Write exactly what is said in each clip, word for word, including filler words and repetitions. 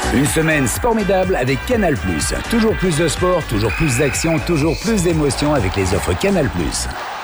Une semaine formidable avec Canal plus. Toujours plus de sport, toujours plus d'action, toujours plus d'émotions avec les offres Canal plus.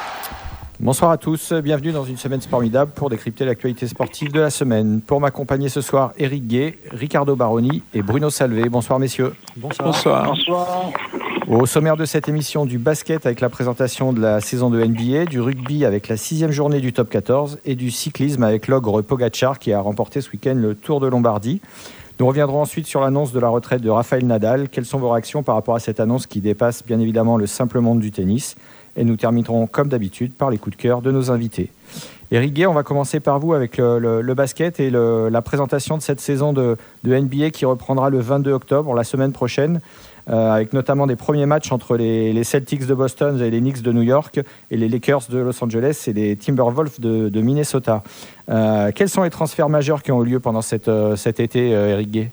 Bonsoir à tous, bienvenue dans une semaine formidable pour décrypter l'actualité sportive de la semaine. Pour m'accompagner ce soir, Éric Guay, Ricardo Baroni et Bruno Salvé. Bonsoir messieurs. Bonsoir. Bonsoir. Bonsoir. Au sommaire de cette émission, du basket avec la présentation de la saison de N B A, du rugby avec la sixième journée du top quatorze et du cyclisme avec l'ogre Pogacar qui a remporté ce week-end le Tour de Lombardie. Nous reviendrons ensuite sur l'annonce de la retraite de Rafael Nadal. Quelles sont vos réactions par rapport à cette annonce qui dépasse bien évidemment le simple monde du tennis ? Et nous terminerons comme d'habitude par les coups de cœur de nos invités. Éric Guay, on va commencer par vous avec le, le, le basket et le, la présentation de cette saison de, de N B A qui reprendra le vingt-deux octobre, la semaine prochaine, euh, avec notamment des premiers matchs entre les, les Celtics de Boston et les Knicks de New York et les Lakers de Los Angeles et les Timberwolves de, de Minnesota. Euh, quels sont les transferts majeurs qui ont eu lieu pendant cette, euh, cet été, euh, Éric Guay ?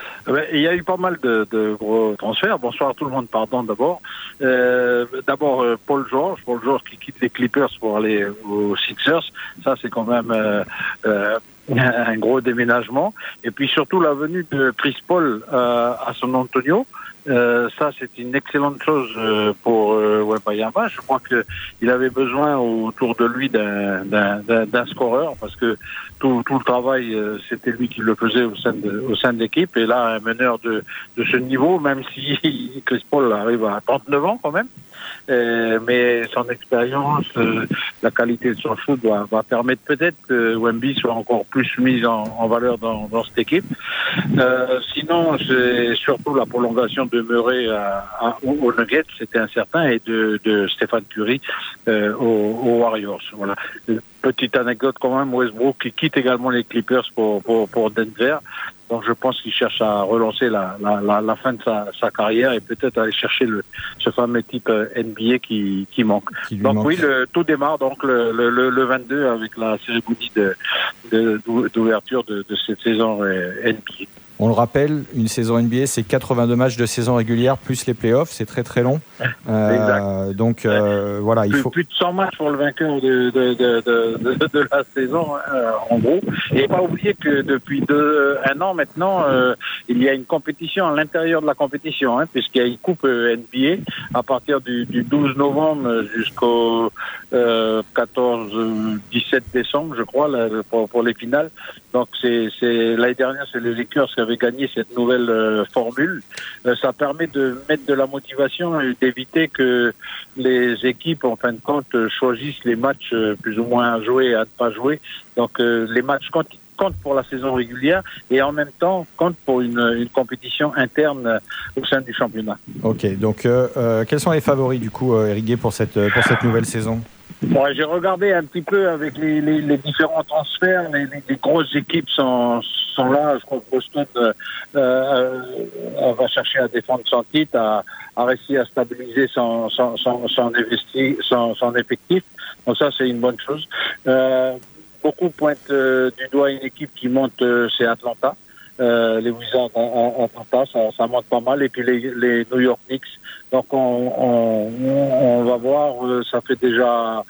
Il y a eu pas mal de, de gros transferts. Bonsoir à tout le monde, pardon d'abord. Euh, d'abord, euh, Paul George. Paul George qui quitte les Clippers pour aller aux Sixers. Ça, c'est quand même euh, euh, un gros déménagement. Et puis surtout, la venue de Chris Paul euh, à San Antonio. Euh, ça, c'est une excellente chose euh, pour euh, Wembanyama. Je crois qu'il avait besoin autour de lui d'un, d'un, d'un, d'un scoreur parce que tout, tout le travail, euh, c'était lui qui le faisait au sein de, au sein de l'équipe. Et là, un meneur de, de ce niveau, même si Chris Paul arrive à trente-neuf ans quand même, euh, mais son expérience, euh, la qualité de son shoot va, va permettre peut-être que Wemby soit encore plus mis en, en valeur dans, dans cette équipe. Euh, sinon, c'est surtout la prolongation de Murray à, à, aux Nuggets, c'était incertain, et de, de Stephen Curry euh, aux, aux Warriors. Voilà. Petite anecdote quand même, Westbrook qui quitte également les Clippers pour, pour, pour Denver. Donc je pense qu'il cherche à relancer la, la, la, la fin de sa, sa carrière et peut-être aller chercher le, ce fameux type N B A qui, qui manque. Qui donc manque. Oui, le, tout démarre donc le, le, le vingt-deux avec la cérémonie de, de, d'ouverture de, de cette saison N B A. On le rappelle, une saison N B A, c'est quatre-vingt-deux matchs de saison régulière plus les playoffs, c'est très très long. Euh, donc euh, voilà, il plus, faut plus de cent matchs pour le vainqueur de de de de, de, de la saison euh, en gros. Et pas oublier que depuis deux, un an maintenant, euh, il y a une compétition à l'intérieur de la compétition, hein, puisqu'il y a une coupe euh, N B A à partir du, du douze novembre jusqu'au euh, quatorze dix-sept décembre, je crois, là, pour, pour les finales. Donc c'est c'est l'année dernière, c'est les Lakers qui avaient gagné cette nouvelle euh, formule. Euh, ça permet de mettre de la motivation et d'éviter que les équipes, en fin de compte, choisissent les matchs euh, plus ou moins à jouer et à ne pas jouer. Donc euh, les matchs comptent, comptent pour la saison régulière et en même temps comptent pour une, une compétition interne au sein du championnat. Ok, donc euh, euh, quels sont les favoris du coup, euh, Éric Guay, pour cette, pour cette nouvelle saison ? Bon, j'ai regardé un petit peu avec les, les, les différents transferts. Les, les, les grosses équipes sont, sont là. Je crois que Boston euh, euh, va chercher à défendre son titre, à, à réussir à stabiliser son, son, son, son, investi, son, son effectif. Donc ça, c'est une bonne chose. Euh, beaucoup pointent euh, du doigt une équipe qui monte, euh, c'est Atlanta. Euh, les Wizards à Atlanta, ça, ça monte pas mal. Et puis les, les New York Knicks. Donc on, on, on va voir, ça fait déjà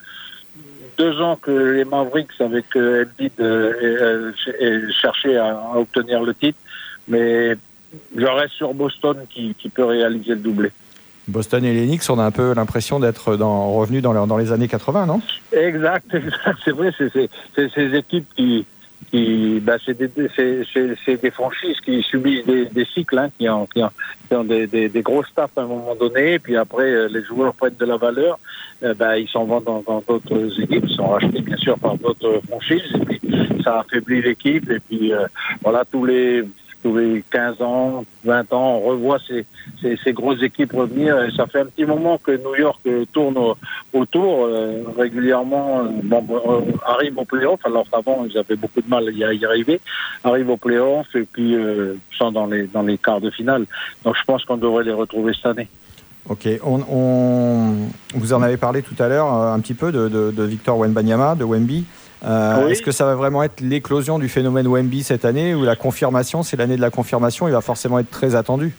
deux ans que les Mavericks avec euh, Embiid euh, euh, cherchaient à, à obtenir le titre, mais je reste sur Boston qui, qui peut réaliser le doublé. Boston et les Knicks, on a un peu l'impression d'être dans, revenus dans, le, dans les années quatre-vingts, non ? Exact, exact, c'est vrai, c'est, c'est, c'est ces équipes qui... Qui, bah, c'est, des, c'est, c'est, c'est des franchises qui subissent des, des cycles, hein, qui ont, qui ont, qui ont des, des, des gros staffs à un moment donné, et puis après euh, les joueurs prennent de la valeur, euh, bah, ils s'en vont dans, dans d'autres équipes, ils sont rachetés bien sûr par d'autres franchises, et puis ça affaiblit l'équipe, et puis euh, voilà, tous les tous les quinze ans, vingt ans, on revoit ces, ces, ces grosses équipes revenir. Et ça fait un petit moment que New York euh, tourne au, autour euh, régulièrement. Bon, euh, arrive au play-off. Alors avant, ils avaient beaucoup de mal à y arriver. Arrive au play-off et puis euh, sont dans les dans les quarts de finale. Donc je pense qu'on devrait les retrouver cette année. Ok, on, on, vous en avez parlé tout à l'heure un petit peu de, de, de Victor Wembanyama, de Wemby. Euh, oui. Est-ce que ça va vraiment être l'éclosion du phénomène Wemby cette année ou la confirmation, c'est l'année de la confirmation, il va forcément être très attendu?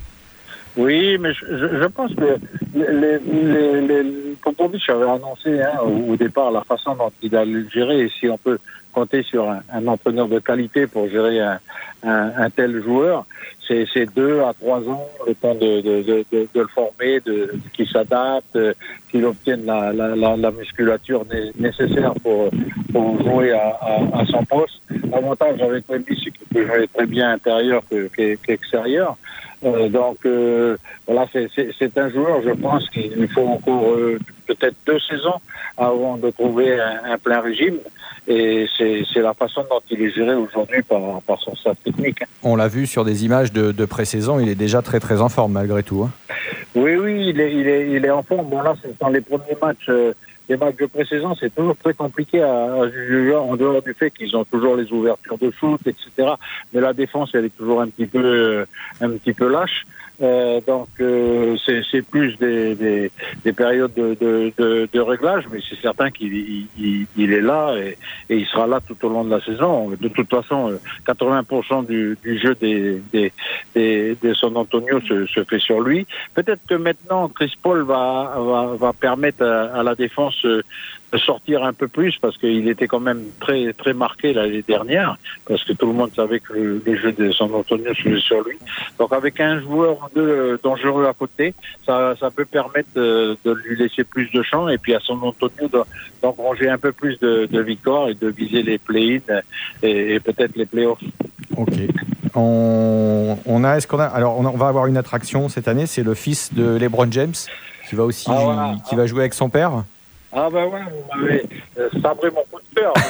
Oui, mais je, je pense que les, les, les, Popovich avait annoncé hein, au départ la façon dont il allait le gérer, et si on peut compter sur un, un entraîneur de qualité pour gérer un, un, un tel joueur. C'est, c'est deux à trois ans, le temps de, de, de, de, de le former, de, qu'il s'adapte, qu'il obtienne la, la, la, la musculature né, nécessaire pour, pour jouer à, à, à son poste. L'avantage avec Wemby, c'est qu'il peut jouer très bien intérieur que, que, qu'extérieur. Euh, donc euh, voilà, c'est, c'est, c'est un joueur, je pense qu'il faut encore euh, peut-être deux saisons avant de trouver un, un plein régime. Et c'est, c'est la façon dont il est géré aujourd'hui par, par son staff technique. On l'a vu sur des images de, de pré-saison, il est déjà très très en forme malgré tout. Hein. Oui, oui, il est, il est, il est en forme. Bon là, c'est dans les premiers matchs, euh, les matchs de pré-saison, c'est toujours très compliqué à, à juger en dehors du fait qu'ils ont toujours les ouvertures de shoot, et cetera. Mais la défense, elle est toujours un petit peu, euh, un petit peu lâche. Euh, donc euh, c'est, c'est plus des, des, des périodes de, de, de, de réglage, mais c'est certain qu'il il, il est là et, et il sera là tout au long de la saison. De toute façon, quatre-vingts pour cent du, du jeu des, des, des, des San Antonio se, se fait sur lui. Peut-être que maintenant, Chris Paul va, va, va permettre à, à la défense de sortir un peu plus parce qu'il était quand même très très marqué l'année dernière parce que tout le monde savait que le, le jeu de San Antonio se faisait sur lui. Donc avec un joueur ou deux dangereux à côté, ça, ça peut permettre de, de lui laisser plus de champ et puis à San Antonio de, d'engranger un peu plus de, de victoires et de viser les play-in et, et peut-être les play-offs. Ok. On, on a, est-ce qu'on a, alors on, a, on va avoir une attraction cette année, c'est le fils de LeBron James qui va aussi, ah, voilà. qui va jouer avec son père. Ah ben ouais, vous m'avez euh, sabré mon coup de cœur.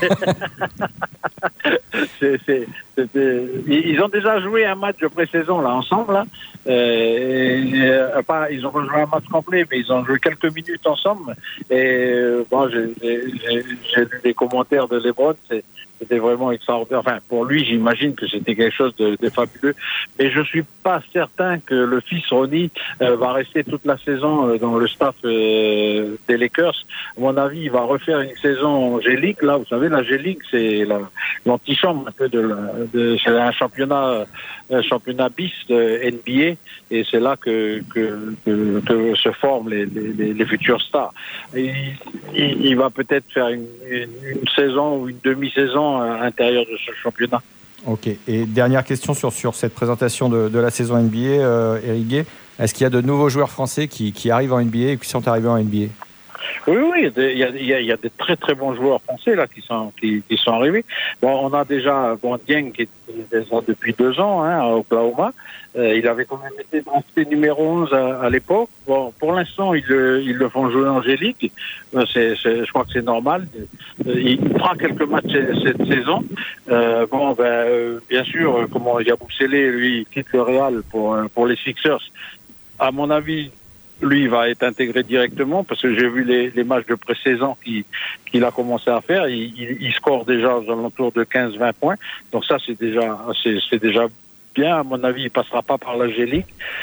c'est, c'est, c'était... Ils ont déjà joué un match de pré-saison là ensemble. Là. Euh, et, euh, pas, ils ont pas joué un match complet, mais ils ont joué quelques minutes ensemble. Et euh, bon, j'ai, j'ai, j'ai lu les commentaires de LeBron. C'est, c'était vraiment extraordinaire. Enfin, pour lui, j'imagine que c'était quelque chose de, de fabuleux. Mais je suis pas certain que le fils Ronnie euh, va rester toute la saison euh, dans le staff euh, des Lakers. À mon avis, il va refaire une saison G-League. Là, vous savez, la G-League, c'est la, l'antichambre un peu de, la, de c'est un championnat, un championnat bis de N B A, et c'est là que que, que, que se forment les, les, les futurs stars. Et il, il va peut-être faire une, une, une saison ou une demi-saison à l'intérieur de ce championnat. Ok. Et dernière question sur, sur cette présentation de, de la saison N B A, euh, Éric Guay. Est-ce qu'il y a de nouveaux joueurs français qui, qui arrivent en N B A et qui sont arrivés en N B A ? Oui, oui, il y a, il y a, il y a des très très bons joueurs français là qui sont qui, qui sont arrivés. Bon, on a déjà bon Dieng qui est déjà depuis deux ans hein, à Oklahoma. Euh, il avait quand même été drafté numéro onze à, à l'époque. Bon, pour l'instant, ils le ils le font jouer en G-League. Euh, c'est, c'est, je crois que c'est normal. Euh, il fera quelques matchs cette saison. Euh, bon, ben euh, bien sûr, comment Yabusele lui quitte le Real pour pour les Sixers. À mon avis, lui, il va être intégré directement parce que j'ai vu les, les matchs de pré-saison qu'il, qu'il a commencé à faire. Il, il, il score déjà aux alentours de quinze vingt points. Donc ça, c'est déjà, c'est, c'est déjà bien. À mon avis, il passera pas par la G-League.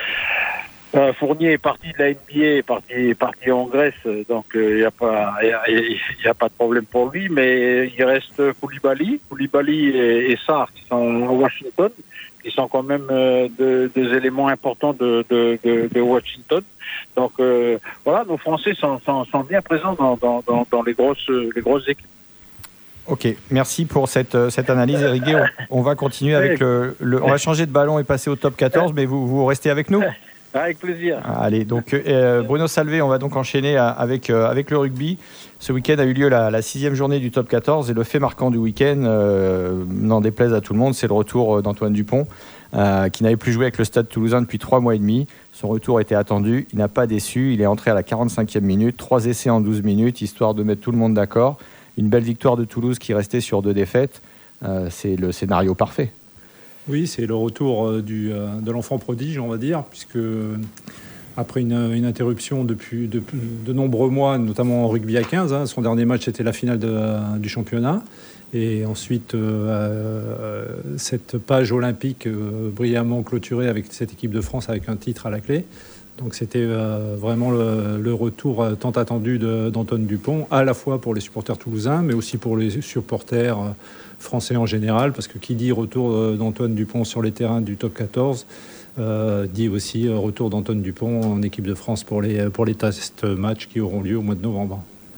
Euh, Fournier est parti de la N B A, est parti, est parti en Grèce, donc il euh, n'y a pas, il y a pas de problème pour lui. Mais il reste Koulibaly, Koulibaly et, et Sarr qui sont à Washington, qui sont quand même euh, de, des éléments importants de, de, de, de Washington. Donc euh, voilà, nos Français sont, sont, sont bien présents dans, dans, dans, dans les grosses, les grosses équipes. Ok, merci pour cette, cette analyse, Éric Guay. On, on va continuer avec le, le, on va changer de ballon et passer au top quatorze, mais vous, vous restez avec nous ? Avec plaisir. Allez, donc euh, Bruno Salvé, on va donc enchaîner avec, euh, avec le rugby. Ce week-end a eu lieu la, la sixième journée du top quatorze et le fait marquant du week-end, euh, n'en déplaise à tout le monde, c'est le retour d'Antoine Dupont, euh, qui n'avait plus joué avec le Stade Toulousain depuis trois mois et demi. Son retour était attendu, il n'a pas déçu, il est entré à la quarante-cinquième minute, trois essais en douze minutes, histoire de mettre tout le monde d'accord. Une belle victoire de Toulouse qui restait sur deux défaites, euh, c'est le scénario parfait. Oui, c'est le retour du, de l'enfant prodige, on va dire, puisque après une, une interruption depuis de, de nombreux mois, notamment en rugby à quinze, hein, son dernier match était la finale de, du championnat, et ensuite euh, cette page olympique euh, brillamment clôturée avec cette équipe de France avec un titre à la clé. Donc c'était euh, vraiment le, le retour tant attendu de, d'Antoine Dupont, à la fois pour les supporters toulousains, mais aussi pour les supporters euh, français en général, parce que qui dit retour d'Antoine Dupont sur les terrains du top quatorze, euh, dit aussi retour d'Antoine Dupont en équipe de France pour les, pour les test matchs qui auront lieu au mois de novembre.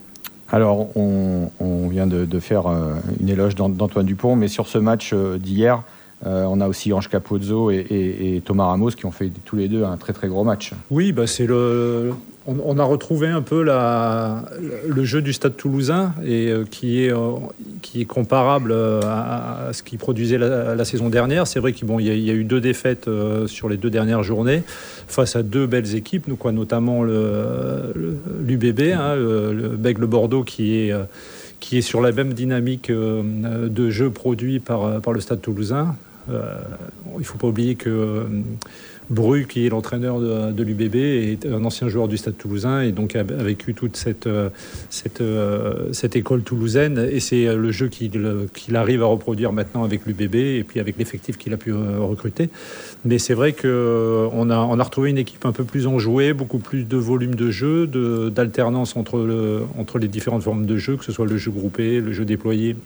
Alors, on, on vient de, de faire euh, une éloge d'Antoine Dupont, mais sur ce match euh, d'hier, euh, on a aussi Ange Capozzo et, et, et Thomas Ramos qui ont fait tous les deux un très très gros match. Oui, bah c'est le... On, on a retrouvé un peu la, le jeu du Stade Toulousain et euh, qui est euh, qui est comparable à, à ce qu'il produisait la, la saison dernière. C'est vrai qu'il bon, y, y a eu deux défaites euh, sur les deux dernières journées face à deux belles équipes, nous quoi, notamment le, le l'U B B, hein, le, le Bègles Bordeaux qui est euh, qui est sur la même dynamique euh, de jeu produit par par le Stade Toulousain. Euh, il ne faut pas oublier que euh, Bru, qui est l'entraîneur de, de l'U B B, est un ancien joueur du Stade Toulousain et donc a, a vécu toute cette, cette, euh, cette école toulousaine, et c'est le jeu qu'il, qu'il arrive à reproduire maintenant avec l'U B B et puis avec l'effectif qu'il a pu euh, recruter. Mais c'est vrai qu'on a, on a retrouvé une équipe un peu plus enjouée, beaucoup plus de volume de jeu, de, d'alternance entre, le, entre les différentes formes de jeu, que ce soit le jeu groupé, le jeu déployé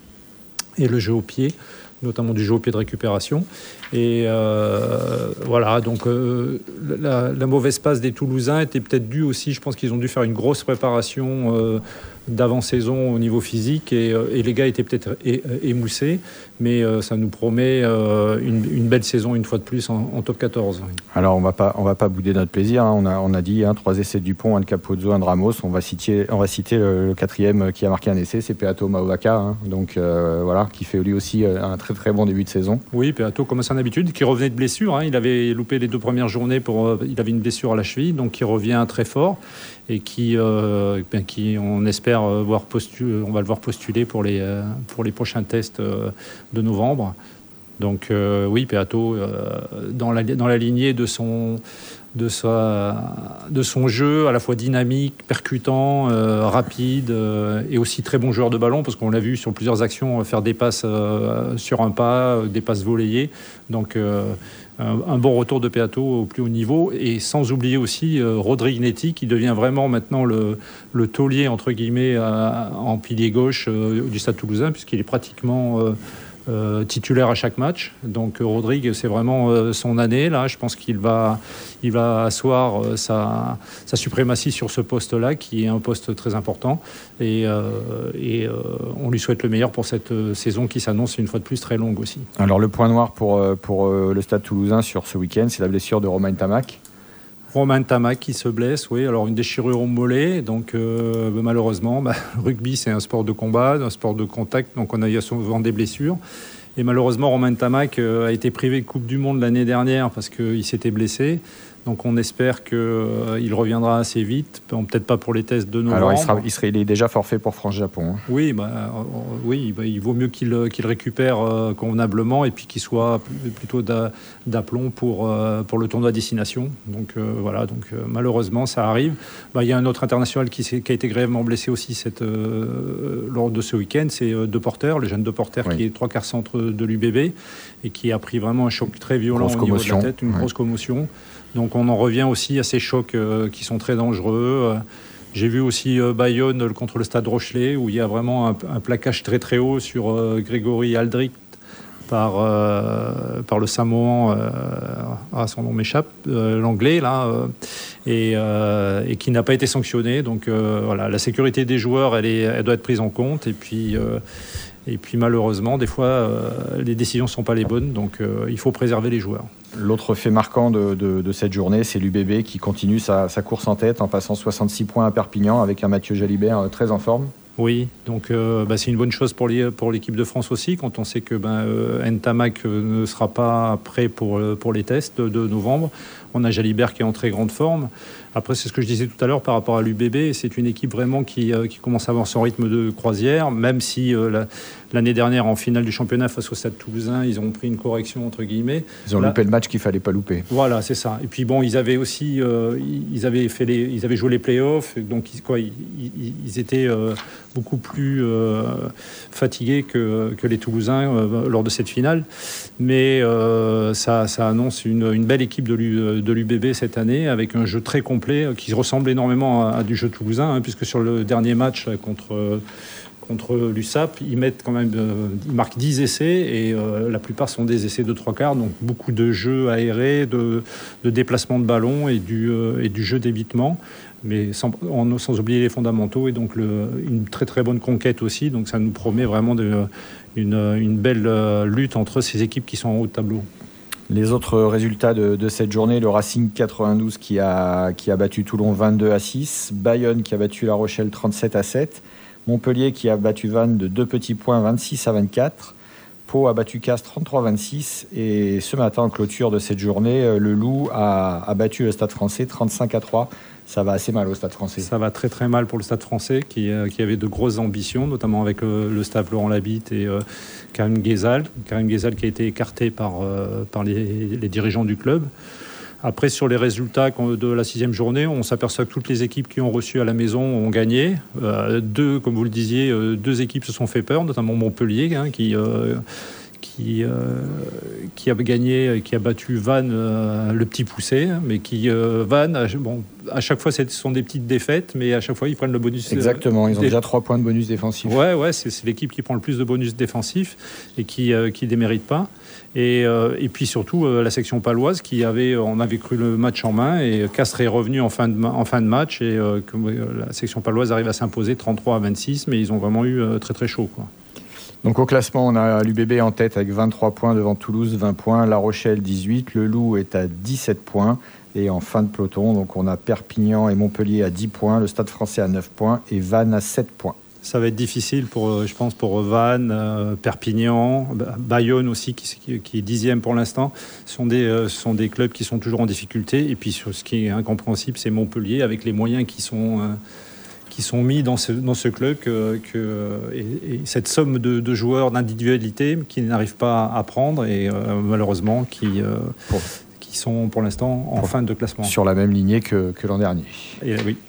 et le jeu au pied, notamment du jeu au pied de récupération. Et euh, voilà, donc euh, la, la mauvaise passe des Toulousains était peut-être due aussi, je pense qu'ils ont dû faire une grosse préparation euh, d'avant-saison au niveau physique, et, et les gars étaient peut-être é, émoussés, mais euh, ça nous promet euh, une, une belle saison une fois de plus en, en top quatorze. Alors on va pas, on va pas bouder notre plaisir, hein. on, a, on a dit hein, trois essais de Dupont, un de Capozzo, un de Ramos, on va citer, on va citer le, le quatrième qui a marqué un essai, c'est Peato Mauvaka, hein. donc euh, voilà, qui fait lui aussi un très très bon début de saison. Oui, Peato comme à son habitude, qui revenait de blessure, hein. Il avait loupé les deux premières journées, pour, euh, il avait une blessure à la cheville, donc qui revient très fort et qui, euh, ben, qui on espère voir postu- on va le voir postuler pour les, euh, pour les prochains tests euh, de novembre. Donc euh, oui, Peato, euh, dans, la, dans la lignée de son, de, sa, de son jeu, à la fois dynamique, percutant, euh, rapide, euh, et aussi très bon joueur de ballon, parce qu'on l'a vu sur plusieurs actions faire des passes euh, sur un pas, des passes volleyées. Donc euh, un, un bon retour de Peato au plus haut niveau, et sans oublier aussi euh, Rodrigue Netti, qui devient vraiment maintenant le, le taulier entre guillemets à, en pilier gauche euh, du Stade Toulousain, puisqu'il est pratiquement euh, Euh, titulaire à chaque match. Donc euh, Rodrigue, c'est vraiment euh, son année là. Je pense qu'il va, il va asseoir euh, sa, sa suprématie sur ce poste-là, qui est un poste très important. Et, euh, et euh, on lui souhaite le meilleur pour cette euh, saison qui s'annonce une fois de plus très longue aussi. Alors le point noir pour, pour euh, le Stade Toulousain sur ce week-end, c'est la blessure de Romain Tamac. Romain Tamac qui se blesse, oui. Alors une déchirure au mollet, donc euh, bah, malheureusement, bah, le rugby c'est un sport de combat, un sport de contact, donc on a souvent des blessures. Et malheureusement, Romain Tamac euh, a été privé de Coupe du Monde l'année dernière parce qu'il s'était blessé. Donc on espère qu'il euh, reviendra assez vite, peut-être pas pour les tests de novembre. Alors il, sera, il, serait, il est déjà forfait pour France-Japon. Hein. Oui, bah, euh, oui bah, il vaut mieux qu'il, qu'il récupère euh, convenablement, et puis qu'il soit plutôt d'a, d'aplomb pour, euh, pour le tournoi à destination. Donc euh, voilà, donc, euh, malheureusement ça arrive. Bah, il y a un autre international qui, qui a été grièvement blessé aussi cette, euh, lors de ce week-end, c'est euh, De Porter, le jeune De Porter, oui, qui est trois quarts centre de l'U B B et qui a pris vraiment un choc très violent grosse au niveau commotion. De la tête, une ouais. grosse commotion. Donc on en revient aussi à ces chocs euh, qui sont très dangereux. Euh, j'ai vu aussi euh, Bayonne contre le Stade Rochelet, où il y a vraiment un, un plaquage très très haut sur euh, Grégory Aldrit par, euh, par le Samoan, euh, ah, son nom m'échappe, euh, l'anglais là, euh, et, euh, et qui n'a pas été sanctionné. Donc euh, voilà, la sécurité des joueurs, elle, est, elle doit être prise en compte. Et puis euh, Et puis malheureusement, des fois, euh, les décisions ne sont pas les bonnes, donc euh, il faut préserver les joueurs. L'autre fait marquant de, de, de cette journée, c'est l'U B B qui continue sa, sa course en tête en passant soixante-six points à Perpignan avec un Mathieu Jalibert très en forme. Oui, donc euh, bah, c'est une bonne chose pour, les, pour l'équipe de France aussi, quand on sait que ben, euh, Ntamak ne sera pas prêt pour, pour les tests de novembre. On a Jalibert qui est en très grande forme. Après, c'est ce que je disais tout à l'heure par rapport à l'U B B. C'est une équipe vraiment qui, euh, qui commence à avoir son rythme de croisière, même si euh, la, l'année dernière, en finale du championnat face au Stade Toulousain, ils ont pris une correction, entre guillemets. Ils ont Là, loupé le match qu'il ne fallait pas louper. Voilà, c'est ça. Et puis bon, ils avaient aussi euh, ils, avaient fait les, ils avaient joué les play-offs, donc ils, quoi, ils, ils étaient euh, beaucoup plus euh, fatigués que, que les Toulousains euh, lors de cette finale. Mais euh, ça, ça annonce une, une belle équipe de l'U, de l'U B B cette année, avec un jeu très complet qui ressemble énormément à, à du jeu toulousain, hein, puisque sur le dernier match contre, contre l'U S A P, ils mettent quand même, euh, ils marquent dix essais et euh, la plupart sont des essais de trois quarts, donc beaucoup de jeux aérés, de, de déplacement de ballon et du, euh, et du jeu d'évitement, mais sans, en, sans oublier les fondamentaux et donc le, une très très bonne conquête aussi, donc ça nous promet vraiment de, une, une belle euh, lutte entre ces équipes qui sont en haut de tableau. Les autres résultats de, de cette journée, le Racing quatre-vingt-douze qui a, qui a battu Toulon vingt-deux à six, Bayonne qui a battu La Rochelle trente-sept à sept, Montpellier qui a battu Vannes de deux petits points vingt-six à vingt-quatre, Pau a battu Castres trente-trois à vingt-six et ce matin en clôture de cette journée, le Loup a, a battu le Stade Français trente-cinq à trois. Ça va assez mal au Stade Français. Ça va très très mal pour le Stade Français qui, euh, qui avait de grosses ambitions, notamment avec euh, le staff Laurent Labitte et euh, Karim Ghezal. Karim Ghezal qui a été écarté par, euh, par les, les dirigeants du club. Après, sur les résultats de la sixième journée, on s'aperçoit que toutes les équipes qui ont reçu à la maison ont gagné. Euh, deux, comme vous le disiez, euh, deux équipes se sont fait peur, notamment Montpellier hein, qui... Euh, Qui, euh, qui a gagné, qui a battu Vannes, euh, le petit poussé, mais qui, euh, Vannes, bon, à chaque fois, ce sont des petites défaites, mais à chaque fois, ils prennent le bonus. Exactement, ils ont dé... déjà trois points de bonus défensif. Ouais, ouais, c'est, c'est l'équipe qui prend le plus de bonus défensifs et qui ne euh, démérite pas. Et, euh, et puis surtout, euh, la section paloise, qui avait, on avait cru le match en main, et Castres est revenu en fin de, en fin de match, et euh, que, euh, la section paloise arrive à s'imposer trente-trois à vingt-six, mais ils ont vraiment eu euh, très très chaud, quoi. Donc au classement, on a l'U B B en tête avec vingt-trois points devant Toulouse, vingt points, La Rochelle dix-huit, le Loup est à dix-sept points et en fin de peloton, donc on a Perpignan et Montpellier à dix points, le Stade Français à neuf points et Vannes à sept points. Ça va être difficile pour, je pense, pour Vannes, euh, Perpignan, Bayonne aussi qui, qui est dixième pour l'instant. Ce sont des, euh, ce sont des clubs qui sont toujours en difficulté. Et puis sur ce qui est incompréhensible, c'est Montpellier avec les moyens qui sont euh, qui sont mis dans ce, dans ce club que, que, et, et cette somme de, de joueurs d'individualité qui n'arrivent pas à prendre et euh, malheureusement qui, euh, pour, qui sont pour l'instant en pour, fin de classement. Sur la même lignée que, que l'an dernier. Et, oui.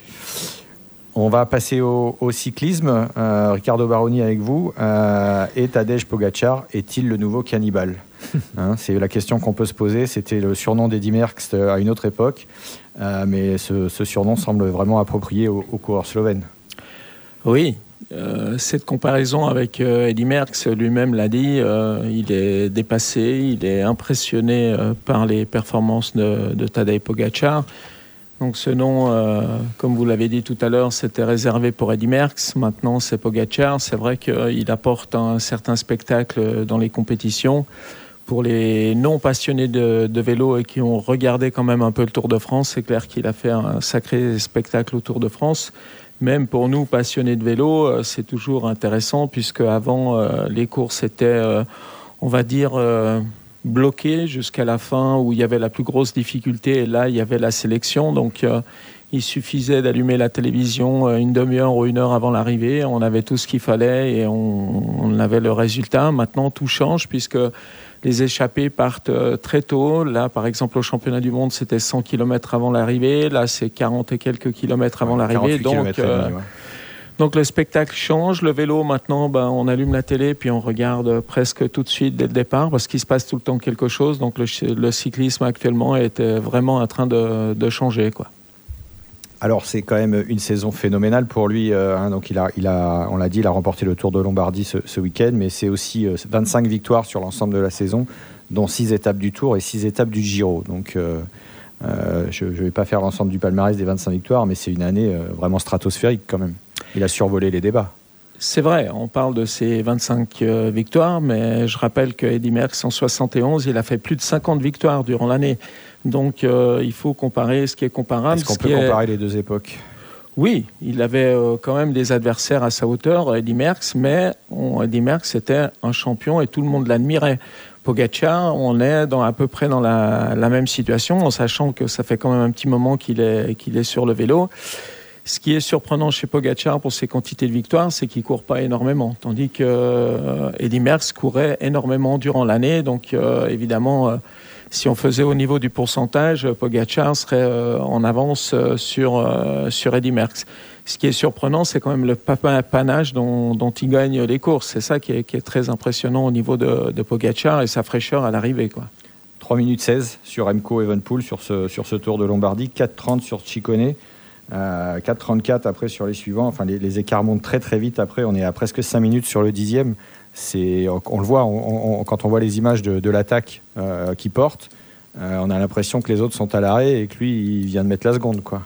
On va passer au, au cyclisme. Euh, Ricardo Baroni avec vous. Euh, et Tadej Pogačar est-il le nouveau cannibale hein, c'est la question qu'on peut se poser. C'était le surnom d'Eddy Merckx à une autre époque. Euh, mais ce, ce surnom semble vraiment approprié aux, aux coureurs slovènes. Oui, euh, cette comparaison avec euh, Eddy Merckx, lui-même l'a dit, euh, il est dépassé, il est impressionné euh, par les performances de, de Tadej Pogačar. Donc ce nom, euh, comme vous l'avez dit tout à l'heure, c'était réservé pour Eddy Merckx. Maintenant, c'est Pogačar. C'est vrai qu'il apporte un certain spectacle dans les compétitions. Pour les non-passionnés de, de vélo et qui ont regardé quand même un peu le Tour de France, c'est clair qu'il a fait un sacré spectacle au Tour de France. Même pour nous, passionnés de vélo, c'est toujours intéressant puisque avant euh, les courses étaient, euh, on va dire, euh, bloquées jusqu'à la fin où il y avait la plus grosse difficulté. Et là, il y avait la sélection. Donc, euh, il suffisait d'allumer la télévision une demi-heure ou une heure avant l'arrivée. On avait tout ce qu'il fallait et on, on avait le résultat. Maintenant, tout change puisque les échappées partent très tôt. Là, par exemple, au championnat du monde, c'était cent kilomètres avant l'arrivée. Là, c'est quarante et quelques kilomètres avant ouais, l'arrivée. Donc, euh, demi, ouais. donc, le spectacle change. Le vélo, maintenant, ben, on allume la télé puis on regarde presque tout de suite dès le départ parce qu'il se passe tout le temps quelque chose. Donc, le, le cyclisme actuellement est vraiment en train de, de changer, quoi. Alors c'est quand même une saison phénoménale pour lui. Euh, hein, donc il a, il a, on l'a dit, il a remporté le Tour de Lombardie ce, ce week-end, mais c'est aussi euh, vingt-cinq victoires sur l'ensemble de la saison, dont six étapes du Tour et six étapes du Giro. Donc euh, euh, je ne vais pas faire l'ensemble du palmarès des vingt-cinq victoires, mais c'est une année euh, vraiment stratosphérique quand même. Il a survolé les débats. C'est vrai, on parle de ses vingt-cinq euh, victoires, mais je rappelle que Eddy Merckx en soixante et onze, il a fait plus de cinquante victoires durant l'année. Donc euh, il faut comparer ce qui est comparable. Est-ce qu'on ce peut qui comparer est... les deux époques ? Oui, il avait euh, quand même des adversaires à sa hauteur, Eddy Merckx, mais on, Eddy Merckx était un champion et tout le monde l'admirait. Pogačar, on est dans, à peu près dans la, la même situation, en sachant que ça fait quand même un petit moment qu'il est, qu'il est sur le vélo. Ce qui est surprenant chez Pogačar pour ses quantités de victoires, c'est qu'il ne court pas énormément, tandis que euh, Eddy Merckx courait énormément durant l'année. Donc euh, évidemment, euh, si on faisait au niveau du pourcentage, Pogačar serait euh, en avance euh, sur, euh, sur Eddy Merckx. Ce qui est surprenant, c'est quand même le panache dont, dont il gagne les courses. C'est ça qui est, qui est très impressionnant au niveau de, de Pogačar et sa fraîcheur à l'arrivée, quoi. trois minutes seize sur Remco Evenepoel sur ce, sur ce Tour de Lombardie, quatre trente sur Ciccone. Euh, quatre trente-quatre après sur les suivants. Enfin, les, les écarts montent très très vite. Après, on est à presque cinq minutes sur le dixième. C'est, on, on le voit on, on, quand on voit les images de, de l'attaque euh, qu'il porte. Euh, on a l'impression que les autres sont à l'arrêt et que lui, il vient de mettre la seconde, quoi.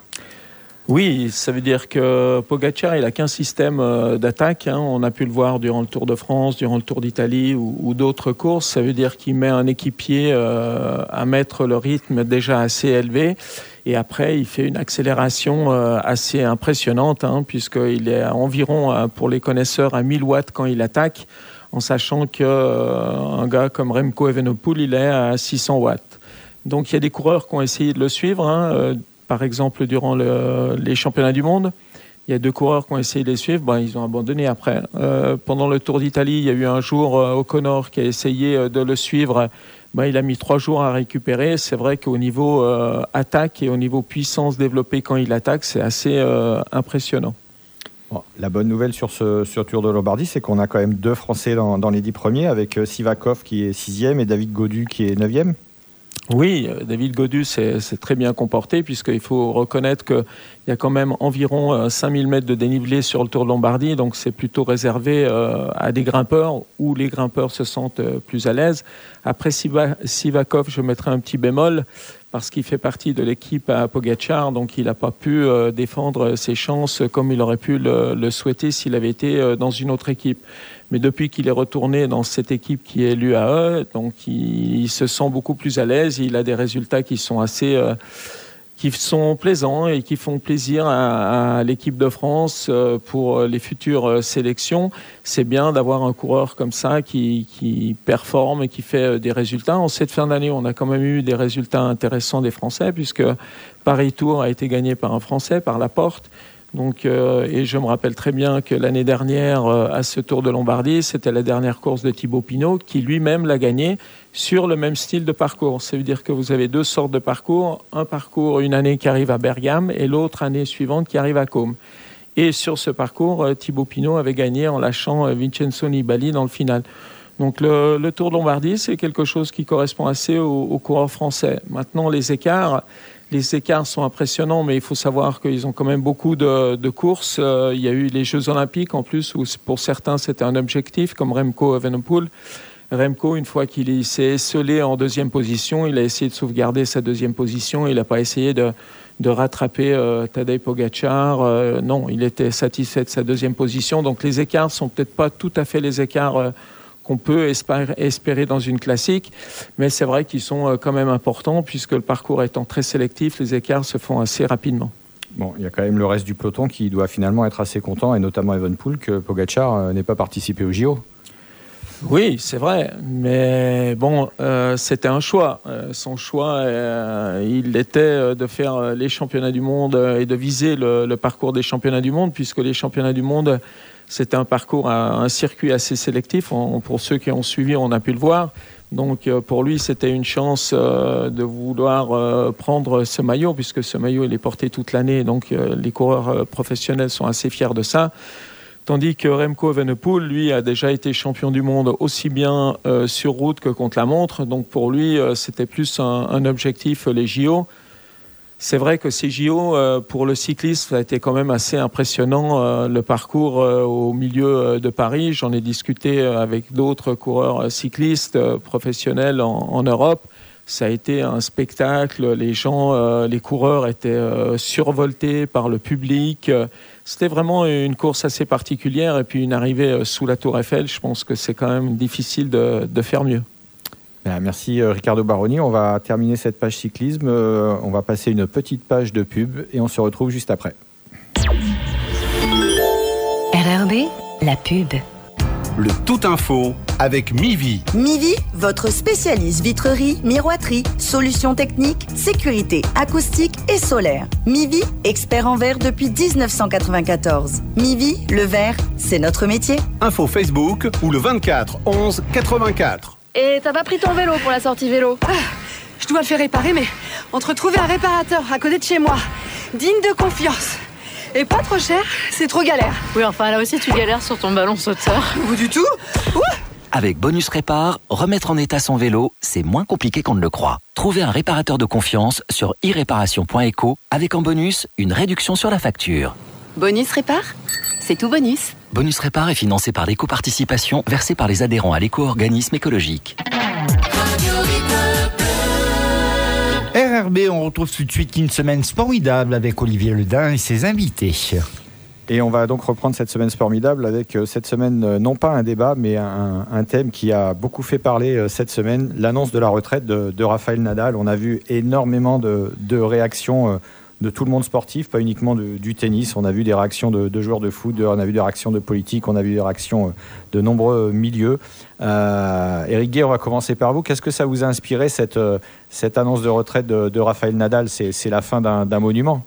Oui, ça veut dire que Pogačar, il n'a qu'un système d'attaque. Hein. On a pu le voir durant le Tour de France, durant le Tour d'Italie ou, ou d'autres courses. Ça veut dire qu'il met un équipier euh, à mettre le rythme déjà assez élevé. Et après, il fait une accélération euh, assez impressionnante, hein, puisqu'il est à environ, euh, pour les connaisseurs, à mille watts quand il attaque, en sachant qu'un euh, gars comme Remco Evenepoel, il est à six cents watts. Donc il y a des coureurs qui ont essayé de le suivre, hein, euh, par exemple, durant le, les championnats du monde, il y a deux coureurs qui ont essayé de les suivre. Ben, ils ont abandonné après. Euh, pendant le Tour d'Italie, il y a eu un jour euh, O'Connor qui a essayé euh, de le suivre. Ben, il a mis trois jours à récupérer. C'est vrai qu'au niveau euh, attaque et au niveau puissance développée quand il attaque, c'est assez euh, impressionnant. Bon, la bonne nouvelle sur ce sur Tour de Lombardie, c'est qu'on a quand même deux Français dans, dans les dix premiers, avec euh, Sivakov qui est sixième et David Gaudu qui est neuvième. Oui, David Gaudu s'est, s'est très bien comporté, puisqu'il faut reconnaître qu'il y a quand même environ cinq mille mètres de dénivelé sur le Tour de Lombardie, donc c'est plutôt réservé à des grimpeurs où les grimpeurs se sentent plus à l'aise. Après Sivakov, je mettrai un petit bémol, parce qu'il fait partie de l'équipe à Pogačar, donc il n'a pas pu défendre ses chances comme il aurait pu le, le souhaiter s'il avait été dans une autre équipe. Mais depuis qu'il est retourné dans cette équipe qui est l'U A E, donc il, il se sent beaucoup plus à l'aise. Il a des résultats qui sont assez, euh, qui sont plaisants et qui font plaisir à, à l'équipe de France euh, pour les futures euh, sélections. C'est bien d'avoir un coureur comme ça qui, qui performe et qui fait euh, des résultats. En cette fin d'année, on a quand même eu des résultats intéressants des Français, puisque Paris Tour a été gagné par un Français, par Laporte. Donc, euh, et je me rappelle très bien que l'année dernière, euh, à ce Tour de Lombardie, c'était la dernière course de Thibaut Pinot qui lui-même l'a gagné sur le même style de parcours. Ça veut dire que vous avez deux sortes de parcours. Un parcours une année qui arrive à Bergame et l'autre année suivante qui arrive à Côme. Et sur ce parcours, euh, Thibaut Pinot avait gagné en lâchant euh, Vincenzo Nibali dans le final. Donc le, le Tour de Lombardie, c'est quelque chose qui correspond assez aux, aux coureurs français. Maintenant, les écarts... Les écarts sont impressionnants, mais il faut savoir qu'ils ont quand même beaucoup de, de courses. Euh, il y a eu les Jeux Olympiques en plus, où pour certains c'était un objectif, comme Remco Evenepoel. Remco, une fois qu'il s'est esselé en deuxième position, il a essayé de sauvegarder sa deuxième position. Il n'a pas essayé de, de rattraper euh, Tadej Pogačar. Euh, non, il était satisfait de sa deuxième position. Donc les écarts sont peut-être pas tout à fait les écarts euh, qu'on peut espérer dans une classique, mais c'est vrai qu'ils sont quand même importants, puisque le parcours étant très sélectif, les écarts se font assez rapidement. Bon, il y a quand même le reste du peloton qui doit finalement être assez content, et notamment Evenepoel, que Pogačar n'ait pas participé au J O. Oui, c'est vrai, mais bon, euh, c'était un choix. Euh, son choix, euh, il était de faire les championnats du monde et de viser le, le parcours des championnats du monde, puisque les championnats du monde, c'était un parcours, un circuit assez sélectif. On, pour ceux qui ont suivi, on a pu le voir. Donc pour lui, c'était une chance euh, de vouloir euh, prendre ce maillot, puisque ce maillot, il est porté toute l'année. Donc euh, les coureurs euh, professionnels sont assez fiers de ça. Tandis que Remco Evenepoel, lui, a déjà été champion du monde aussi bien euh, sur route que contre la montre. Donc pour lui, euh, c'était plus un, un objectif, les J O. C'est vrai que ces J O, euh, pour le cyclisme, ça a été quand même assez impressionnant, euh, le parcours euh, au milieu euh, de Paris. J'en ai discuté avec d'autres coureurs cyclistes euh, professionnels en, en Europe. Ça a été un spectacle. Les gens, euh, les coureurs étaient euh, survoltés par le public. C'était vraiment une course assez particulière. Et puis une arrivée sous la Tour Eiffel, je pense que c'est quand même difficile de, de faire mieux. Merci Ricardo Baroni. On va terminer cette page cyclisme. On va passer une petite page de pub et on se retrouve juste après. R R B, la pub. Le tout info avec Mivi. Mivi, votre spécialiste vitrerie, miroiterie, solutions techniques, sécurité acoustique et solaire. Mivi, expert en verre depuis dix-neuf cent quatre-vingt-quatorze. Mivi, le verre, c'est notre métier. Info Facebook ou le vingt-quatre onze quatre-vingt-quatre. Et t'as pas pris ton vélo pour la sortie vélo? Ah, je dois le faire réparer, mais entre trouver un réparateur à côté de chez moi, digne de confiance, et pas trop cher, c'est trop galère. Oui, enfin là aussi tu galères sur ton ballon sauteur. Ou du tout. Ouh, Avec Bonus Répar, remettre en état son vélo, c'est moins compliqué qu'on ne le croit. Trouvez un réparateur de confiance sur i réparation point eco avec en bonus une réduction sur la facture. Bonus Répar, c'est tout bonus. Bonus Répar est financé par l'éco-participation versée par les adhérents à l'éco-organisme écologique. R R B, on retrouve tout de suite une semaine formidable avec Olivier Ledain et ses invités. Et on va donc reprendre cette semaine formidable avec euh, cette semaine, euh, non pas un débat, mais un, un thème qui a beaucoup fait parler euh, cette semaine, l'annonce de la retraite de, de Rafael Nadal. On a vu énormément de, de réactions euh, de tout le monde sportif, pas uniquement de, du tennis. On a vu des réactions de, de joueurs de foot, de, on a vu des réactions de politiques, on a vu des réactions euh, de nombreux milieux. Euh, Éric Guay, on va commencer par vous. Qu'est-ce que ça vous a inspiré, cette, euh, cette annonce de retraite de, de Rafael Nadal? c'est, c'est la fin d'un, d'un monument.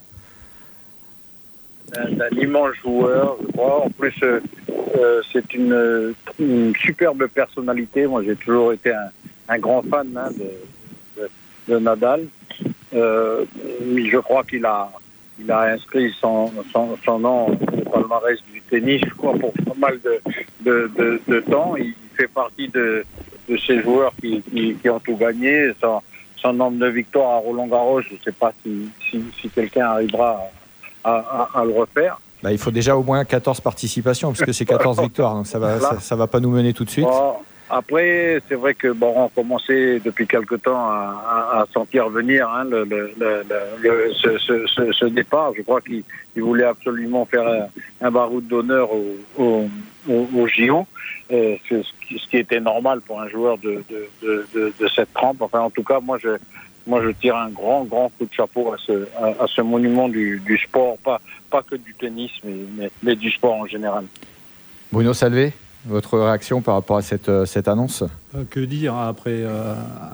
D'un immense joueur, je crois. En plus, euh, euh, c'est une, une superbe personnalité. Moi, j'ai toujours été un, un grand fan hein, de, de, de Nadal. Euh, je crois qu'il a, il a inscrit son, son, son nom au palmarès du tennis, je crois, pour pas mal de, de, de, de temps. Il fait partie de, de ces joueurs qui, qui, qui ont tout gagné. Son, son nombre de victoires à Roland-Garros, je ne sais pas si, si, si quelqu'un arrivera à À, à, à le refaire. Bah, il faut déjà au moins quatorze participations, parce que c'est quatorze victoires, donc ça va, ça, ça va pas nous mener tout de suite. Bon, après, c'est vrai que bon, on commençait depuis quelque temps à, à, à sentir venir hein, le, le, le, le, ce, ce, ce, ce départ. Je crois qu'il il voulait absolument faire un, un baroud d'honneur au, au, au, au J O. Euh, c'est ce, qui, ce qui était normal pour un joueur de, de, de, de, de cette trempe. Enfin, en tout cas, moi, je Moi, je tire un grand, grand coup de chapeau à ce, à, à ce monument du, du sport, pas, pas que du tennis, mais, mais, mais du sport en général. Bruno Salvé, votre réaction par rapport à cette, cette annonce ? euh, Que dire après euh,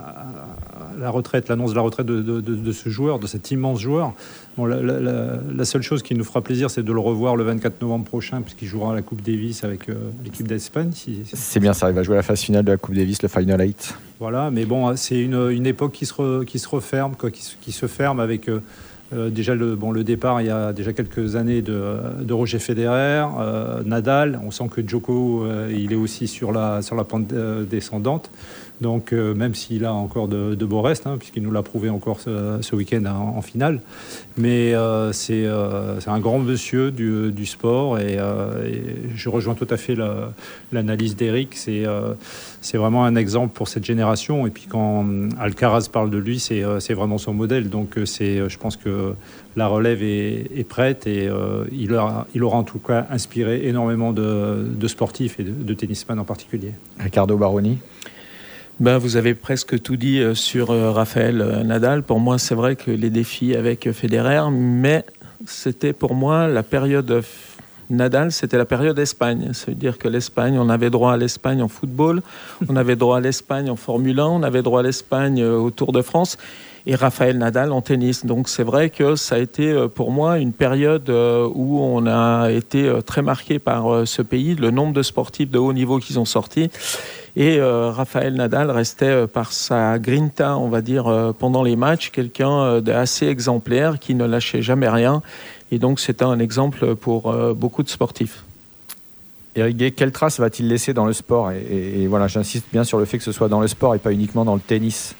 la retraite, l'annonce de la retraite de, de, de, de ce joueur, de cet immense joueur. Bon, la, la, la, la seule chose qui nous fera plaisir, c'est de le revoir le vingt-quatre novembre prochain, puisqu'il jouera à la Coupe Davis avec euh, l'équipe d'Espagne. Si, si... C'est bien ça, il va jouer à la phase finale de la Coupe Davis, le Final eight. Voilà, mais bon, c'est une, une époque qui se, re, qui se referme, quoi, qui, qui se ferme avec euh, euh, déjà le, bon, le départ il y a déjà quelques années de, de Roger Federer, euh, Nadal. On sent que Djoko, euh, il est aussi sur la, sur la pente euh, descendante. Donc, euh, même s'il a encore de, de beaux restes, hein, puisqu'il nous l'a prouvé encore ce, ce week-end en, en finale. Mais euh, c'est, euh, c'est un grand monsieur du, du sport et, euh, et je rejoins tout à fait la, l'analyse d'Éric. C'est, euh, c'est vraiment un exemple pour cette génération. Et puis, quand Alcaraz parle de lui, c'est, c'est vraiment son modèle. Donc, c'est, je pense que la relève est, est prête et euh, il, aura, il aura en tout cas inspiré énormément de, de sportifs et de, de tennisman en particulier. Riccardo Baroni. Ben, vous avez presque tout dit sur Rafael Nadal. Pour moi, c'est vrai que les défis avec Federer, mais c'était pour moi la période Nadal, c'était la période Espagne. C'est-à-dire que l'Espagne, on avait droit à l'Espagne en football, on avait droit à l'Espagne en Formule un, on avait droit à l'Espagne au Tour de France et Rafael Nadal en tennis. Donc c'est vrai que ça a été pour moi une période où on a été très marqué par ce pays, le nombre de sportifs de haut niveau qu'ils ont sortis. Et euh, Rafael Nadal restait euh, par sa grinta, on va dire, euh, pendant les matchs, quelqu'un euh, d'assez exemplaire qui ne lâchait jamais rien. Et donc, c'était un exemple pour euh, beaucoup de sportifs. Éric Guay, quelle trace va-t-il laisser dans le sport ? et, et, et voilà, j'insiste bien sur le fait que ce soit dans le sport et pas uniquement dans le tennis.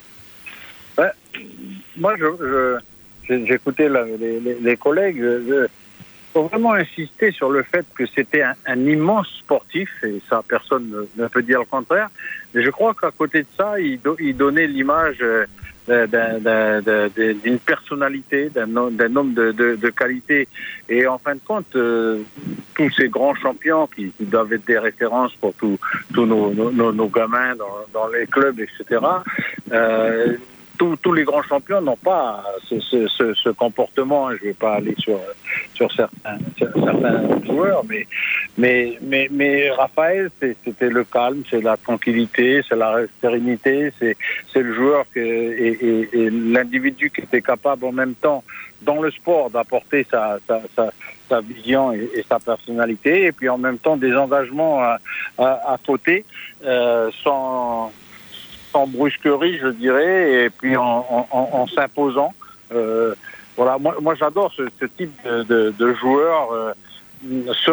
Ouais, moi, je, je, j'ai, j'écoutais la, les, les, les collègues. Je, Il faut vraiment insister sur le fait que c'était un, un immense sportif, et ça, personne ne, ne peut dire le contraire. Mais je crois qu'à côté de ça, il, do, il donnait l'image d'un, d'un, d'un, d'une personnalité, d'un, d'un homme de, de, de qualité. Et en fin de compte, euh, tous ces grands champions qui, qui doivent être des références pour tous nos, nos, nos gamins dans, dans les clubs, et cetera, euh, Tous, tous les grands champions n'ont pas ce, ce, ce, ce comportement. Je ne vais pas aller sur, sur certains, certains joueurs, mais, mais, mais, mais Raphaël, c'est, c'était le calme, c'est la tranquillité, c'est la sérénité, c'est, c'est le joueur que, et, et, et l'individu qui était capable en même temps, dans le sport, d'apporter sa, sa, sa, sa vision et, et sa personnalité, et puis en même temps des engagements à, à, à côté, euh, sans... en brusquerie, je dirais, et puis en, en, en s'imposant. Euh, voilà, moi, moi j'adore ce, ce type de, de, de joueur euh, serein.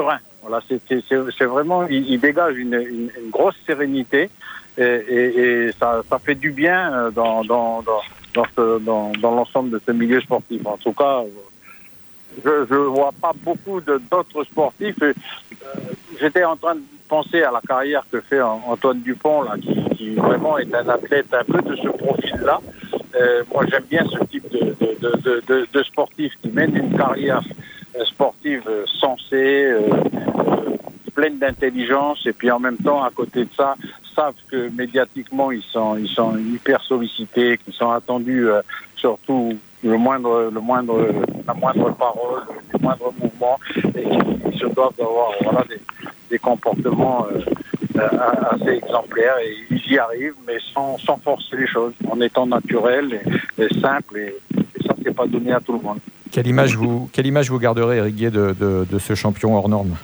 Voilà, c'est, c'est, c'est vraiment, il, il dégage une, une, une grosse sérénité et, et, et ça, ça fait du bien dans, dans, dans, dans, ce, dans, dans l'ensemble de ce milieu sportif. En tout cas, je ne vois pas beaucoup de, d'autres sportifs. Et, euh, j'étais en train de penser à la carrière que fait Antoine Dupont, là, qui, qui vraiment est un athlète un peu de ce profil-là. Euh, moi, j'aime bien ce type de, de, de, de, de sportif qui mène une carrière sportive sensée, euh, euh, pleine d'intelligence, et puis en même temps, à côté de ça, savent que médiatiquement, ils sont, ils sont hyper sollicités, qu'ils sont attendus, euh, surtout le moindre, le moindre, la moindre parole, le moindre mouvement, et qu'ils se doivent d'avoir, voilà, des, des comportements euh, assez exemplaires, et ils y arrivent, mais sans, sans forcer les choses, en étant naturels et, et simples, et, et ça, c'est pas donné à tout le monde. Quelle image vous, quelle image vous garderez, Éric Guay, de, de, de ce champion hors norme?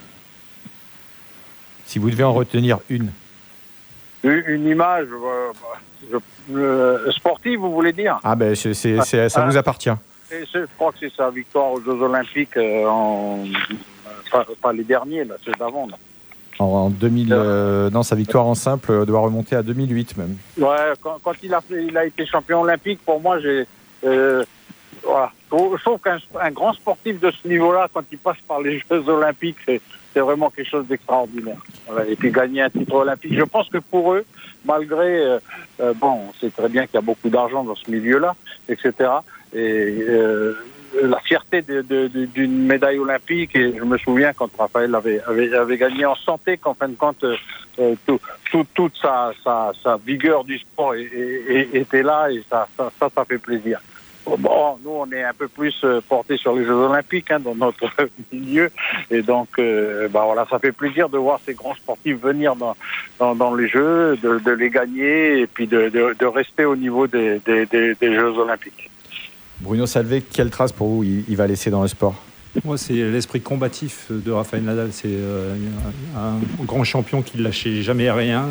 Si vous devez en retenir une. Une, une image euh, je, euh, sportive, vous voulez dire? Ah ben, c'est, c'est, c'est, ça vous appartient. C'est, c'est, je crois que c'est sa victoire aux Jeux Olympiques, euh, en, pas, pas les derniers, là, ceux d'avant. Là. En, en deux mille, euh, non, sa victoire en simple doit remonter à deux mille huit même. Ouais, quand, quand il, a fait, il a été champion olympique, pour moi, j'ai... Euh, Voilà. Je trouve qu'un un grand sportif de ce niveau-là, quand il passe par les Jeux Olympiques, c'est, c'est vraiment quelque chose d'extraordinaire. Voilà. Et puis gagner un titre olympique, je pense que pour eux, malgré, euh, euh, bon, on sait très bien qu'il y a beaucoup d'argent dans ce milieu-là, et cetera. Et euh, la fierté de, de, de, d'une médaille olympique, et je me souviens quand Raphaël avait, avait, avait gagné en santé, qu'en fin de compte, euh, tout, tout, toute sa, sa, sa vigueur du sport est, est, était là, et ça, ça, ça, ça fait plaisir. Bon, nous, on est un peu plus euh, portés sur les Jeux Olympiques hein, dans notre milieu. Et donc, euh, bah, voilà, ça fait plaisir de voir ces grands sportifs venir dans, dans, dans les Jeux, de, de les gagner et puis de, de, de rester au niveau des, des, des, des Jeux Olympiques. Bruno Salvé, quelle trace pour vous il, il va laisser dans le sport? Moi, c'est l'esprit combatif de Rafael Nadal. C'est euh, un, un grand champion qui ne lâchait jamais rien.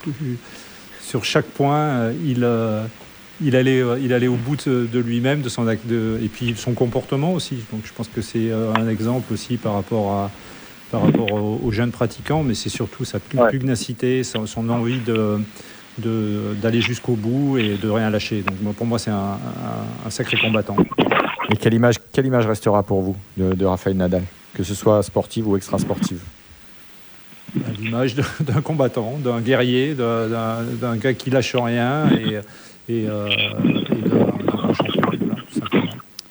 Sur chaque point, il... Euh, Il allait, il allait au bout de, de lui-même, de son acte de, et puis son comportement aussi. Donc je pense que c'est un exemple aussi par rapport, à, par rapport aux, aux jeunes pratiquants, mais c'est surtout sa pugnacité, son, son envie de, de, d'aller jusqu'au bout et de rien lâcher. Donc pour moi, c'est un, un, un sacré combattant. Et quelle image, quelle image restera pour vous de, de Rafael Nadal, que ce soit sportive ou extra-sportive? L'image de, d'un combattant, d'un guerrier, d'un, d'un, d'un gars qui lâche rien et et, euh, et d'un grand champion, voilà, tout simplement.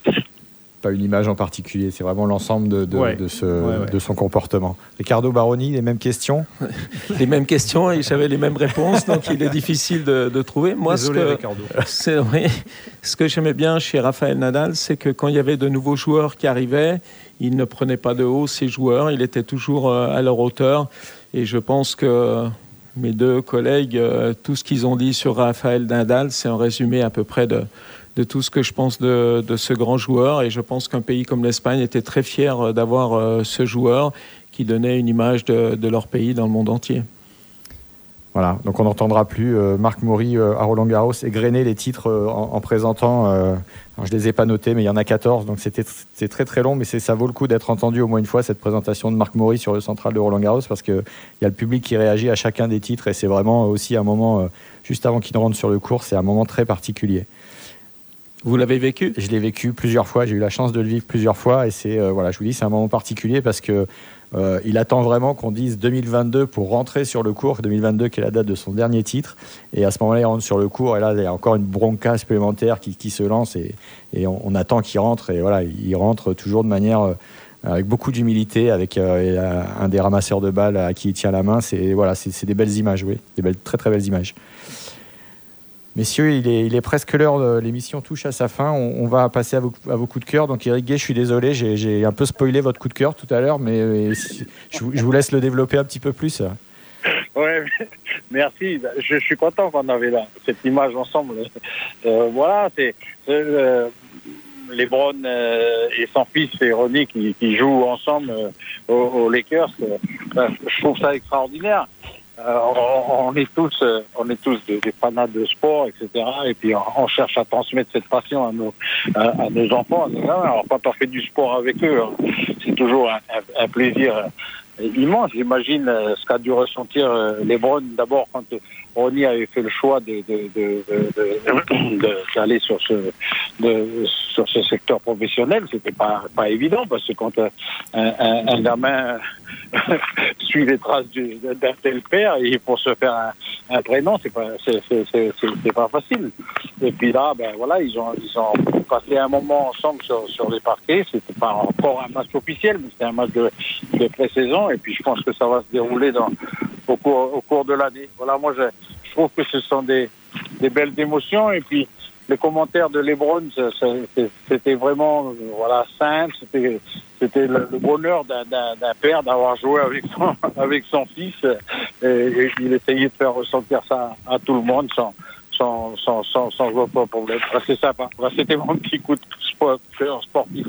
Pas une image en particulier, c'est vraiment l'ensemble de, de, ouais. de, ce, ouais, ouais. de son comportement. Ricardo Baroni, les mêmes questions? Les mêmes questions et j'avais les mêmes réponses, donc il est difficile de, de trouver. Moi, Désolé, ce que, Ricardo. C'est, oui, ce que j'aimais bien chez Rafael Nadal, c'est que quand il y avait de nouveaux joueurs qui arrivaient, il ne prenait pas de haut ses joueurs, il était toujours à leur hauteur. Et je pense que mes deux collègues, euh, tout ce qu'ils ont dit sur Rafael Nadal, c'est un résumé à peu près de, de tout ce que je pense de, de ce grand joueur. Et je pense qu'un pays comme l'Espagne était très fier d'avoir euh, ce joueur qui donnait une image de, de leur pays dans le monde entier. Voilà, donc on n'entendra plus euh, Marc Maury euh, à Roland-Garros égrener les titres euh, en, en présentant. Euh, alors je ne les ai pas notés, mais il y en a quatorze, donc c'était, c'est très très long, mais c'est, ça vaut le coup d'être entendu au moins une fois, cette présentation de Marc Maury sur le central de Roland-Garros, parce qu'il y a le public qui réagit à chacun des titres, et c'est vraiment aussi un moment, euh, juste avant qu'il ne rentre sur le court, c'est un moment très particulier. Vous l'avez vécu ? Je l'ai vécu plusieurs fois, j'ai eu la chance de le vivre plusieurs fois, et c'est, euh, voilà, je vous dis, c'est un moment particulier, parce que Euh, il attend vraiment qu'on dise deux mille vingt-deux pour rentrer sur le court, deux mille vingt-deux qui est la date de son dernier titre, et à ce moment-là il rentre sur le court, et là il y a encore une bronca supplémentaire qui, qui se lance, et, et on, on attend qu'il rentre, et voilà, il rentre toujours de manière euh, avec beaucoup d'humilité, avec euh, un des ramasseurs de balles à qui il tient la main. C'est, voilà, c'est, c'est des belles images, oui, des belles, très très belles images. Messieurs, il est, il est presque l'heure, l'émission touche à sa fin. On, on va passer à vos, à vos coups de cœur. Donc Éric Guay, je suis désolé, j'ai, j'ai un peu spoilé votre coup de cœur tout à l'heure, mais, mais si, je, je vous laisse le développer un petit peu plus. Ouais, merci. Je, je suis content qu'on avait là, cette image ensemble. Euh, voilà, c'est, c'est euh, LeBron euh, et son fils et Ronnie qui, qui jouent ensemble euh, aux, aux Lakers. Euh, je trouve ça extraordinaire. Euh, on, on est tous, euh, on est tous des, des fanats de sport, et cetera. Et puis on, on cherche à transmettre cette passion à nos, à, à nos enfants. Alors quand on fait du sport avec eux, hein, c'est toujours un, un, un plaisir immense. J'imagine euh, ce qu'a dû ressentir euh, LeBron d'abord quand euh, Ronnie avait fait le choix de, de, de, de, de, de, d'aller sur ce, de, sur ce secteur professionnel. C'était pas, pas évident parce que quand euh, un, un, un gamin suit les traces du, d'un tel père et pour se faire un, un prénom, c'est pas, c'est, c'est, c'est, c'est, c'est pas facile. Et puis là, ben voilà, ils ont, ils ont passé un moment ensemble sur, sur les parquets. C'était pas encore un match officiel, mais c'était un match de, de pré-saison. Et puis je pense que ça va se dérouler dans, au cours, au cours de l'année. Voilà, moi je, je trouve que ce sont des, des belles émotions. Et puis les commentaires de LeBron, c'était vraiment voilà simple. C'était, c'était le, le bonheur d'un, d'un, d'un père d'avoir joué avec son, avec son fils. Et, et il essayait de faire ressentir ça à tout le monde sans, sans, sans, sans, sans aucun problème. C'est sympa. C'était mon petit coup de sport, sportif.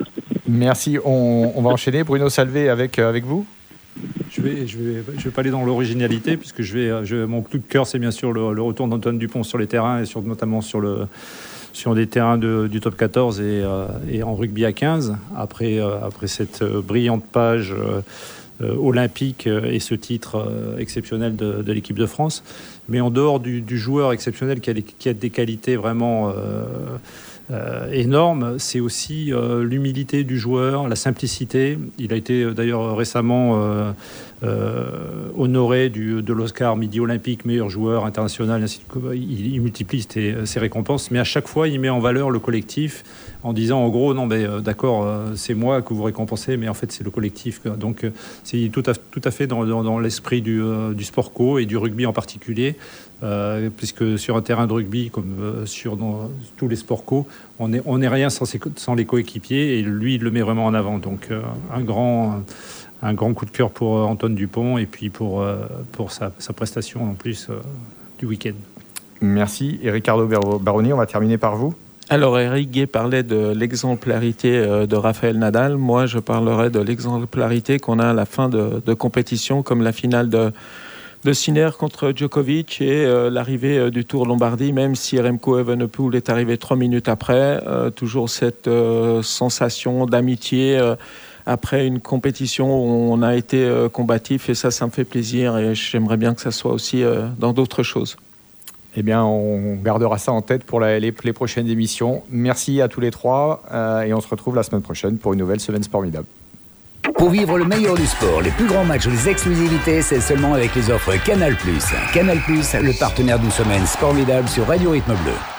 Merci. On, on va enchaîner. Bruno Salvé avec, avec vous. Je vais, je vais, je vais pas aller dans l'originalité puisque je vais, je, mon coup de cœur, c'est bien sûr le, le retour d'Antoine Dupont sur les terrains et sur, notamment sur le, sur des terrains de, du top quatorze et, euh, et en rugby à quinze. Après, euh, après cette brillante page euh, euh, olympique et ce titre euh, exceptionnel de, de l'équipe de France, mais en dehors du, du joueur exceptionnel qui a, des, qui a des qualités vraiment euh, Euh, énorme, c'est aussi euh, l'humilité du joueur, la simplicité. Il a été euh, d'ailleurs récemment euh, euh, honoré du, de l'Oscar Midi Olympique, meilleur joueur international, ainsi de, il, il multiplie ses, ses récompenses, mais à chaque fois il met en valeur le collectif en disant en gros non mais euh, d'accord euh, c'est moi que vous récompensez mais en fait c'est le collectif quoi. Donc euh, c'est tout à, tout à fait dans, dans, dans l'esprit du, euh, du sport co et du rugby en particulier. Euh, puisque sur un terrain de rugby, comme euh, sur dans, tous les sports co, on n'est on est rien sans, ses, sans les coéquipiers, et lui, il le met vraiment en avant. Donc, euh, un, grand, un grand coup de cœur pour euh, Antoine Dupont, et puis pour, euh, pour sa, sa prestation en plus euh, du week-end. Merci. Et Ricardo Baroni, on va terminer par vous. Alors, Eric Guay parlait de l'exemplarité de Raphaël Nadal. Moi, je parlerai de l'exemplarité qu'on a à la fin de, de compétition, comme la finale de de Sinner contre Djokovic et euh, l'arrivée euh, du Tour Lombardie, même si Remco Evenepoel est arrivé trois minutes après, euh, toujours cette euh, sensation d'amitié euh, après une compétition où on a été euh, combatif, et ça, ça me fait plaisir, et j'aimerais bien que ça soit aussi euh, dans d'autres choses. Eh bien, on gardera ça en tête pour la, les, les prochaines émissions. Merci à tous les trois euh, et on se retrouve la semaine prochaine pour une nouvelle semaine Sportmidable. Pour vivre le meilleur du sport, les plus grands matchs ou les exclusivités, c'est seulement avec les offres Canal+. Canal+, le partenaire d'une semaine Sportmidable sur Radio Rythme Bleu.